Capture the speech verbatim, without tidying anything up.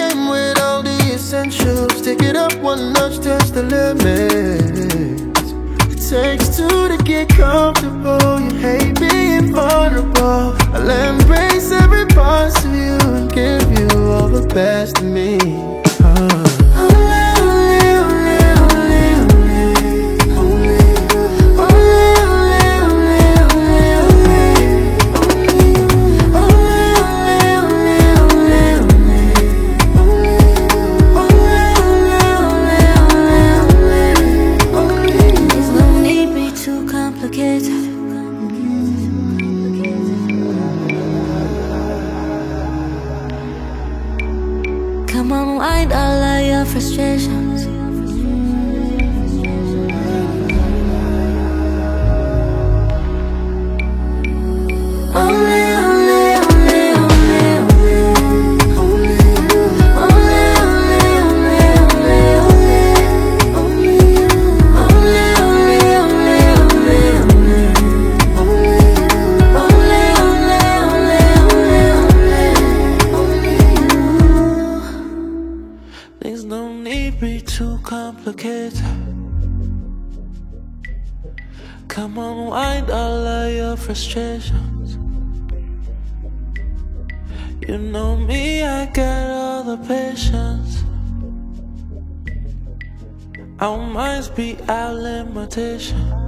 came with all the essentials. Take it up one notch, test the limits. It takes two to get comfortable. You hate being vulnerable. I'll embrace every part of you and give you all the best of me. uh. Come on, wind all of your frustrations. Only, only, only, only, only, only, only, only, only, only, Things don't need be too complicated. Come on, wind all of your frustrations. You know me, I got all the patience. Our minds be our limitations.